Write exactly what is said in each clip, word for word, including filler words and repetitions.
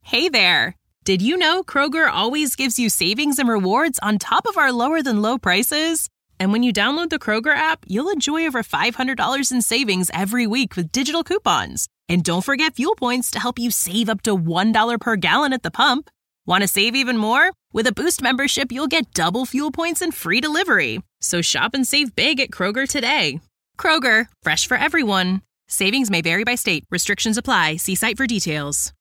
Hey there! Did you know Kroger always gives you savings and rewards on top of our lower than low prices? And when you download the Kroger app, you'll enjoy over five hundred dollars in savings every week with digital coupons. And don't forget fuel points to help you save up to one dollar per gallon at the pump. Want to save even more? With a Boost membership, you'll get double fuel points and free delivery. So shop and save big at Kroger today. Kroger, fresh for everyone. Savings may vary by state. Restrictions apply. See site for details.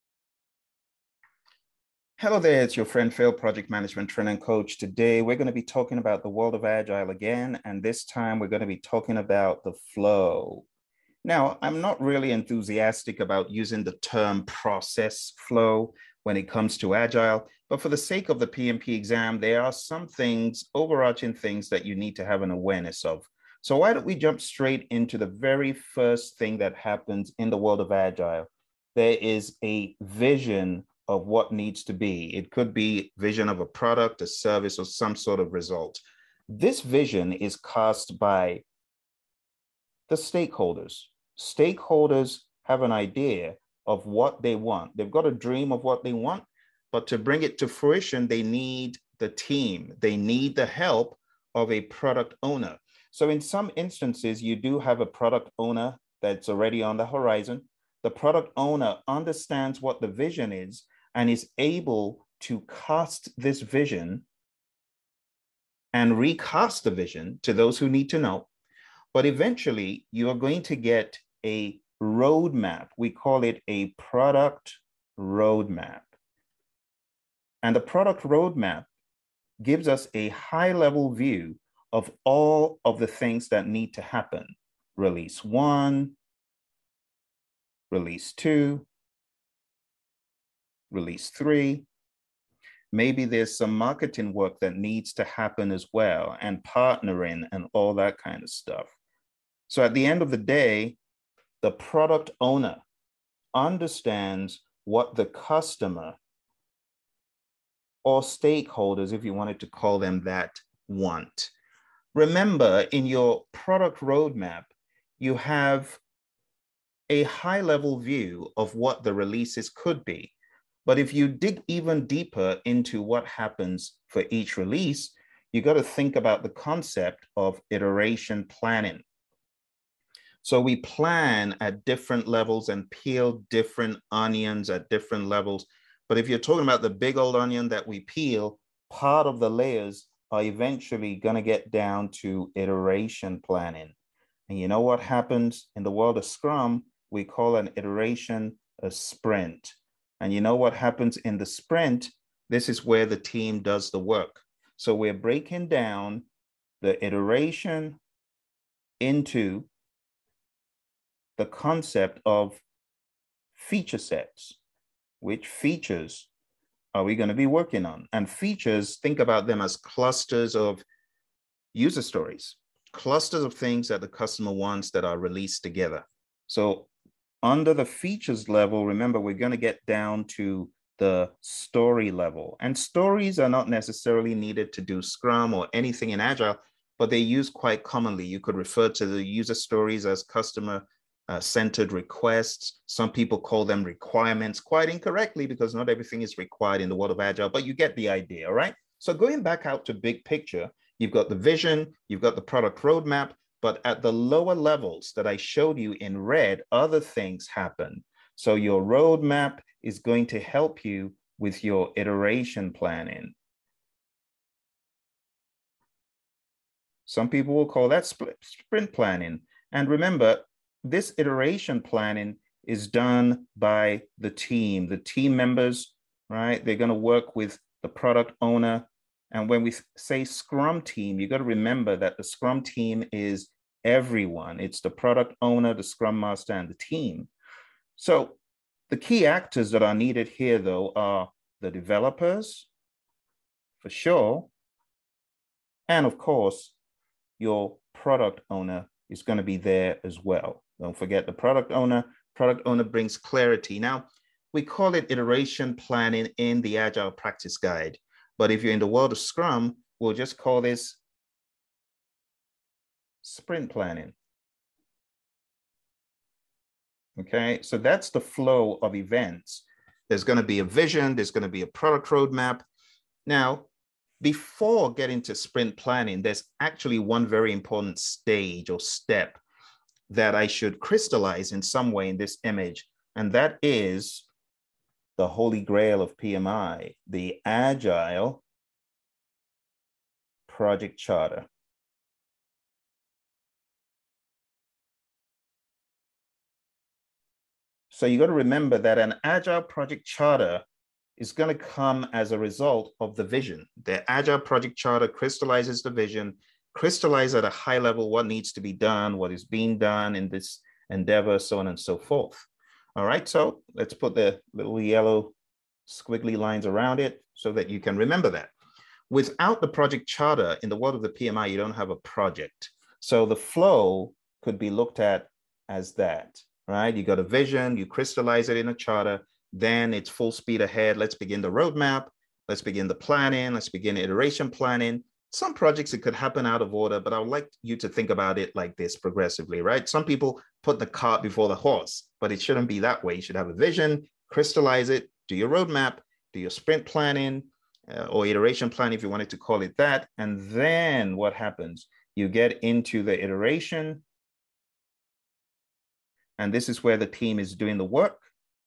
Hello there, it's your friend Phil, Project Management Trainer Coach. Today, we're going to be talking about the world of Agile again, and this time we're going to be talking about the flow. Now, I'm not really enthusiastic about using the term process flow when it comes to Agile, but for the sake of the P M P exam, there are some things, overarching things that you need to have an awareness of. So why don't we jump straight into the very first thing that happens in the world of Agile? There is a vision of what needs to be. It could be vision of a product, a service, or some sort of result. This vision is cast by the stakeholders. Stakeholders have an idea of what they want. They've got a dream of what they want, but to bring it to fruition, they need the team. They need the help of a product owner. So in some instances, you do have a product owner that's already on the horizon. The product owner understands what the vision is and is able to cast this vision and recast the vision to those who need to know. But eventually, you are going to get a roadmap. We call it a product roadmap. And the product roadmap gives us a high-level view of all of the things that need to happen. Release one, release two, release three. Maybe there's some marketing work that needs to happen as well, and partnering and all that kind of stuff. So at the end of the day, the product owner understands what the customer or stakeholders, if you wanted to call them that, want. Remember, in your product roadmap, you have a high-level view of what the releases could be. But if you dig even deeper into what happens for each release, you got to think about the concept of iteration planning. So we plan at different levels and peel different onions at different levels. But if you're talking about the big old onion that we peel, part of the layers are eventually going to get down to iteration planning. And you know what happens in the world of Scrum? We call an iteration a sprint. And you know what happens in the sprint? This is where the team does the work. So we're breaking down the iteration into the concept of feature sets. Which features are we going to be working on? And features, think about them as clusters of user stories, clusters of things that the customer wants that are released together. So under the features level, remember, we're going to get down to the story level. And stories are not necessarily needed to do Scrum or anything in Agile, but they're used quite commonly. You could refer to the user stories as customer uh, centered requests. Some people call them requirements, quite incorrectly, because not everything is required in the world of Agile, but you get the idea, all right? So going back out to big picture, you've got the vision, you've got the product roadmap, but at the lower levels that I showed you in red, other things happen. So your roadmap is going to help you with your iteration planning. Some people will call that sprint planning. And remember, this iteration planning is done by the team, the team members, right? They're going to work with the product owner. And when we say Scrum team, you got to remember that the Scrum team is everyone. It's the product owner, the Scrum Master, and the team. So the key actors that are needed here, though, are the developers, for sure. And of course, your product owner is going to be there as well. Don't forget the product owner. Product owner brings clarity. Now, we call it iteration planning in the Agile Practice Guide. But if you're in the world of Scrum, we'll just call this sprint planning. Okay, so that's the flow of events. There's going to be a vision. There's going to be a product roadmap. Now, before getting to sprint planning, there's actually one very important stage or step that I should crystallize in some way in this image, and that is the holy grail of P M I, the Agile Project Charter. So you got to remember that an Agile Project Charter is going to come as a result of the vision. The Agile Project Charter crystallizes the vision, crystallize at a high level what needs to be done, what is being done in this endeavor, so on and so forth. All right, so let's put the little yellow squiggly lines around it so that you can remember that. Without the project charter, in the world of the P M I, you don't have a project. So the flow could be looked at as that, right? You got a vision, you crystallize it in a charter, then it's full speed ahead. Let's begin the roadmap. Let's begin the planning. Let's begin iteration planning. Some projects, it could happen out of order, but I would like you to think about it like this progressively, right? Some people put the cart before the horse, but it shouldn't be that way. You should have a vision, crystallize it, do your roadmap, do your sprint planning uh, or iteration plan, if you wanted to call it that. And then what happens? You get into the iteration. And this is where the team is doing the work.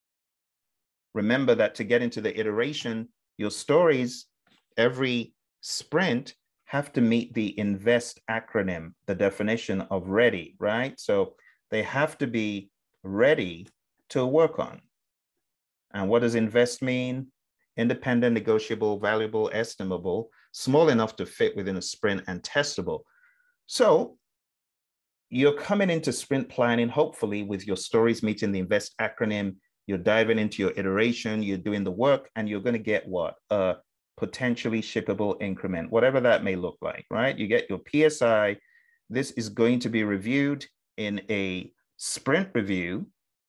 Remember that to get into the iteration, your stories every sprint have to meet the INVEST acronym, the definition of ready, right? So they have to be ready to work on. And what does INVEST mean? Independent, negotiable, valuable, estimable, small enough to fit within a sprint, and testable. So you're coming into sprint planning, hopefully, with your stories meeting the INVEST acronym. You're diving into your iteration, you're doing the work, and you're going to get what? A potentially shippable increment, whatever that may look like, right? You get your P S I. This is going to be reviewed in a sprint review,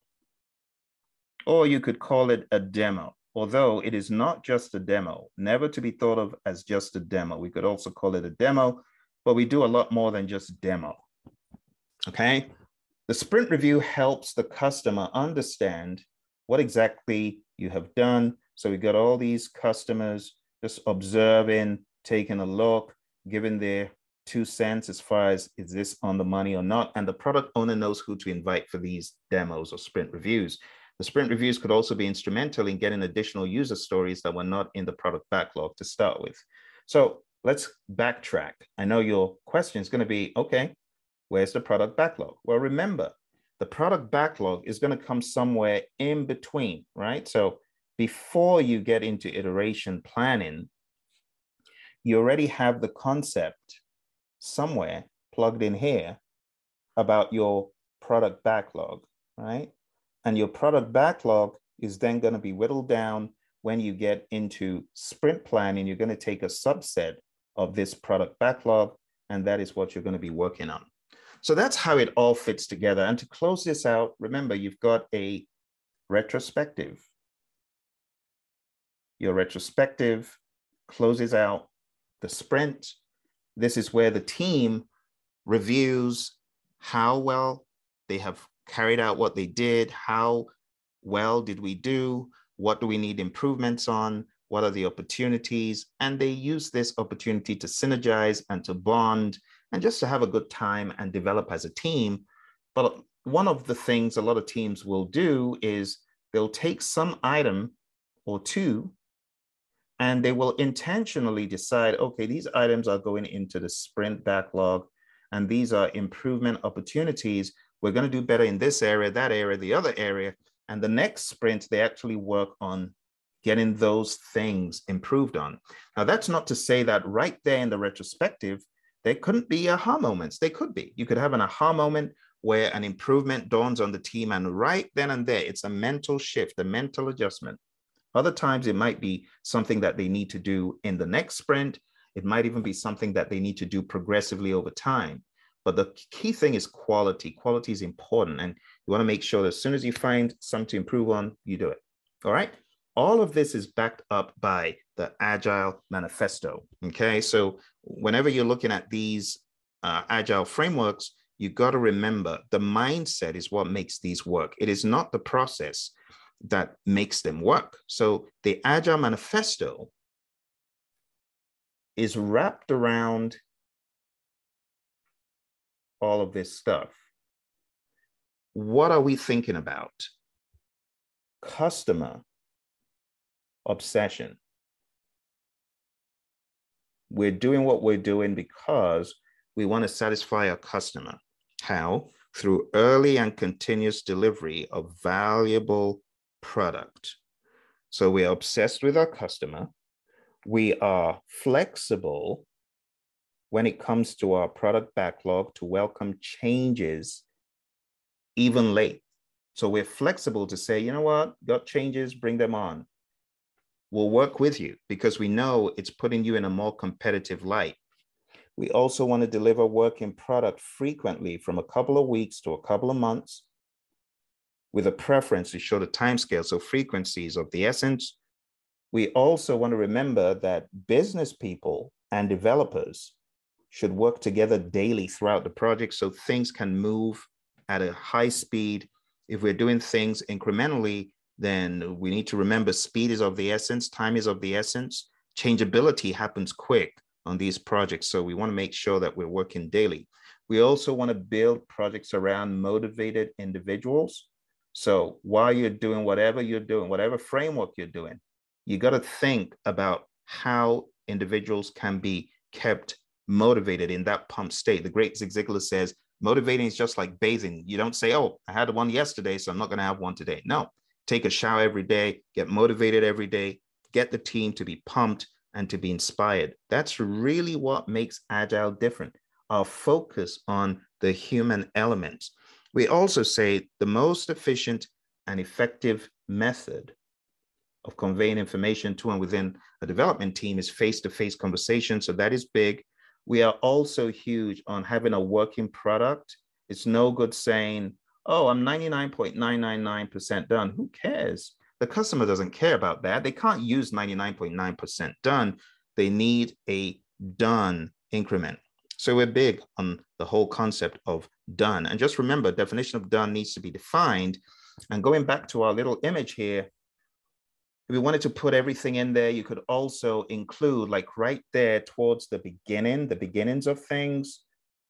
or you could call it a demo, although it is not just a demo, never to be thought of as just a demo. We could also call it a demo, but we do a lot more than just demo, okay? The sprint review helps the customer understand what exactly you have done. So we got all these customers just observing, taking a look, giving their two cents as far as is this on the money or not. And the product owner knows who to invite for these demos or sprint reviews. The sprint reviews could also be instrumental in getting additional user stories that were not in the product backlog to start with. So let's backtrack. I know your question is going to be, okay, where's the product backlog? Well, remember, the product backlog is going to come somewhere in between, right? So before you get into iteration planning, you already have the concept somewhere plugged in here about your product backlog, right? And your product backlog is then going to be whittled down when you get into sprint planning. You're going to take a subset of this product backlog, and that is what you're going to be working on. So that's how it all fits together. And to close this out, remember, you've got a retrospective. Your retrospective closes out the sprint. This is where the team reviews how well they have carried out what they did, how well did we do, what do we need improvements on, what are the opportunities, and they use this opportunity to synergize and to bond and just to have a good time and develop as a team. But one of the things a lot of teams will do is they'll take some item or two and they will intentionally decide, okay, these items are going into the sprint backlog and these are improvement opportunities. We're going to do better in this area, that area, the other area. And the next sprint, they actually work on getting those things improved on. Now, that's not to say that right there in the retrospective, there couldn't be aha moments. They could be. You could have an aha moment where an improvement dawns on the team, and right then and there, it's a mental shift, a mental adjustment. Other times, it might be something that they need to do in the next sprint. It might even be something that they need to do progressively over time. But the key thing is quality. Quality is important, and you want to make sure that as soon as you find something to improve on, you do it. All right? All of this is backed up by the Agile Manifesto, okay? So whenever you're looking at these uh, Agile frameworks, you got to remember the mindset is what makes these work. It is not the process. that makes them work. So the Agile Manifesto is wrapped around all of this stuff. What are we thinking about? Customer obsession. We're doing what we're doing because we want to satisfy our customer. How? Through early and continuous delivery of valuable product. So we're obsessed with our customer. We are flexible when it comes to our product backlog to welcome changes even late. So we're flexible to say, you know what, got changes, bring them on. We'll work with you because we know it's putting you in a more competitive light. We also want to deliver working product frequently from a couple of weeks to a couple of months with a preference to show the timescale. So frequency is of the essence. We also want to remember that business people and developers should work together daily throughout the project so things can move at a high speed. If we're doing things incrementally, then we need to remember speed is of the essence, time is of the essence. Changeability happens quick on these projects. So we want to make sure that we're working daily. We also want to build projects around motivated individuals. So while you're doing whatever you're doing, whatever framework you're doing, you got to think about how individuals can be kept motivated in that pump state. The great Zig Ziglar says, motivating is just like bathing. You don't say, oh, I had one yesterday, so I'm not going to have one today. No, take a shower every day, get motivated every day, get the team to be pumped and to be inspired. That's really what makes Agile different. Our focus on the human elements. We also say the most efficient and effective method of conveying information to and within a development team is face-to-face conversation. So that is big. We are also huge on having a working product. It's no good saying, oh, I'm ninety-nine point nine nine nine percent done. Who cares? The customer doesn't care about that. They can't use ninety-nine point nine percent done. They need a done increment. So we're big on the whole concept of done. And just remember, definition of done needs to be defined. And going back to our little image here, if we wanted to put everything in there, you could also include, like right there towards the beginning, the beginnings of things,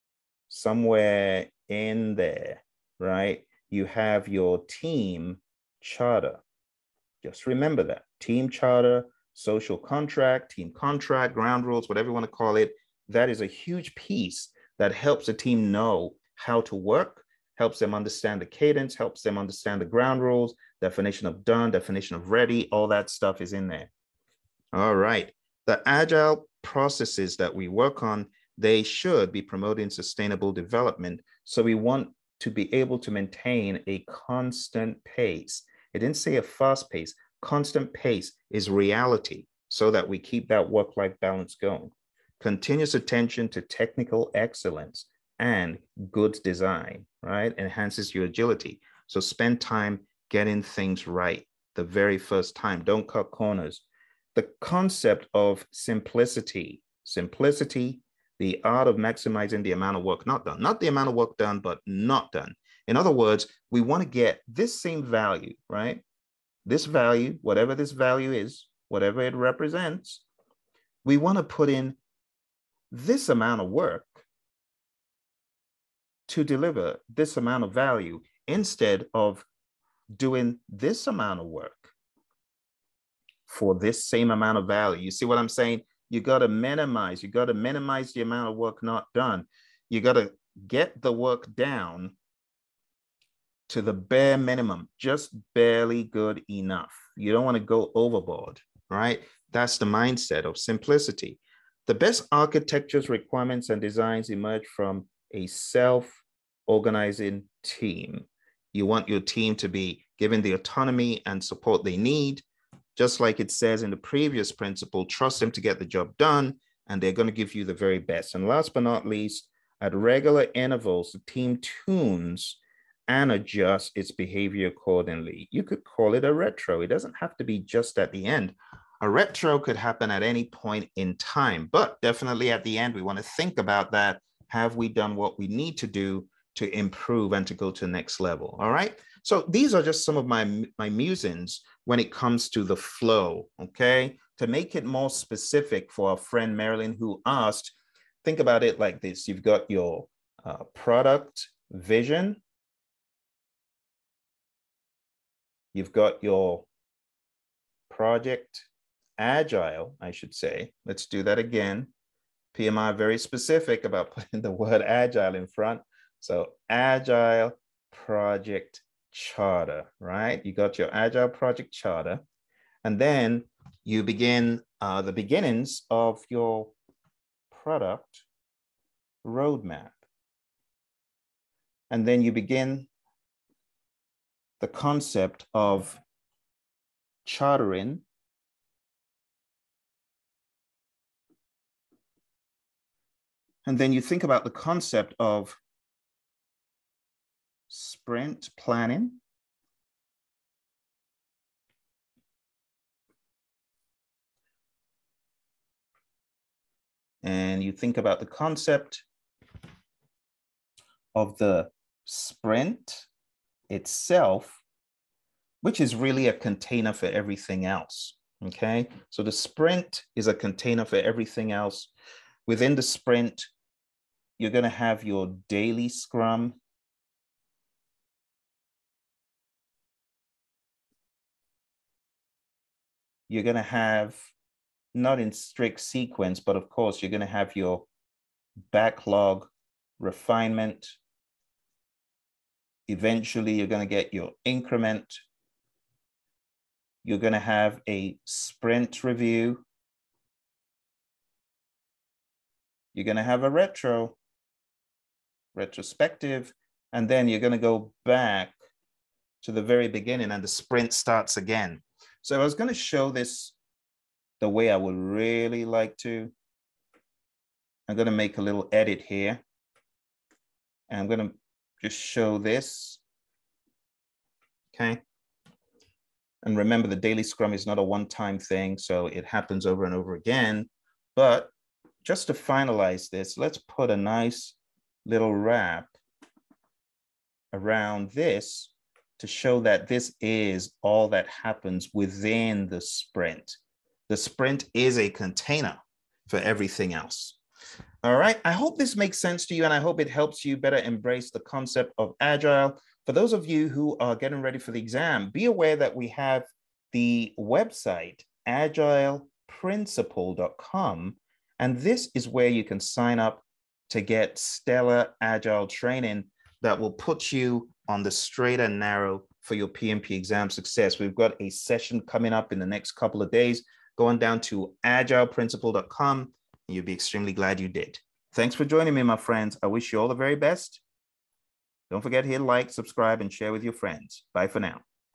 somewhere in there, right? You have your team charter. Just remember that. Team charter, social contract, team contract, ground rules, whatever you want to call it. That is a huge piece that helps a team know how to work, helps them understand the cadence, helps them understand the ground rules, definition of done, definition of ready, all that stuff is in there. All right. The Agile processes that we work on, they should be promoting sustainable development. So we want to be able to maintain a constant pace. It didn't say a fast pace. Constant pace is reality so that we keep that work-life balance going. Continuous attention to technical excellence and good design, right? Enhances your agility. So spend time getting things right the very first time. Don't cut corners. The concept of simplicity, simplicity, the art of maximizing the amount of work not done, not the amount of work done, but not done. In other words, we want to get this same value, right? This value, whatever this value is, whatever it represents, we want to put in this amount of work to deliver this amount of value instead of doing this amount of work for this same amount of value. You see what I'm saying? You got to minimize, you got to minimize the amount of work not done. You got to get the work down to the bare minimum, just barely good enough. You don't want to go overboard, right? That's the mindset of simplicity. The best architectures, requirements, and designs emerge from a self-organizing team. You want your team to be given the autonomy and support they need. Just like it says in the previous principle, trust them to get the job done, and they're going to give you the very best. And last but not least, at regular intervals, the team tunes and adjusts its behavior accordingly. You could call it a retro. It doesn't have to be just at the end. A retro could happen at any point in time, but definitely at the end, we want to think about that. Have we done what we need to do to improve and to go to the next level? All right. So these are just some of my, my musings when it comes to the flow, okay? To make it more specific for our friend Marilyn who asked, think about it like this. You've got your uh, product vision. You've got your project agile, I should say. Let's do that again. P M I very specific about putting the word agile in front. So agile project charter, right? You got your agile project charter. And then you begin uh, the beginnings of your product roadmap. And then you begin the concept of chartering and then you think about the concept of sprint planning. And you think about the concept of the sprint itself, which is really a container for everything else, okay? So the sprint is a container for everything else. Within the sprint, you're gonna have your daily scrum. You're gonna have, not in strict sequence, but of course, you're gonna have your backlog refinement. Eventually, you're gonna get your increment. You're gonna have a sprint review. You're gonna have a retro, retrospective, and then you're gonna go back to the very beginning and the sprint starts again. So I was gonna show this the way I would really like to. I'm gonna make a little edit here. And I'm gonna just show this, okay? And remember, the daily scrum is not a one-time thing, so it happens over and over again. But just to finalize this, let's put a nice little wrap around this to show that this is all that happens within the sprint. The sprint is a container for everything else. All right, I hope this makes sense to you and I hope it helps you better embrace the concept of Agile. For those of you who are getting ready for the exam, be aware that we have the website agile principle dot com, and this is where you can sign up to get stellar Agile training that will put you on the straight and narrow for your P M P exam success. We've got a session coming up in the next couple of days, going down to agile principle dot com. You'll be extremely glad you did. Thanks for joining me, my friends. I wish you all the very best. Don't forget to hit like, subscribe, and share with your friends. Bye for now.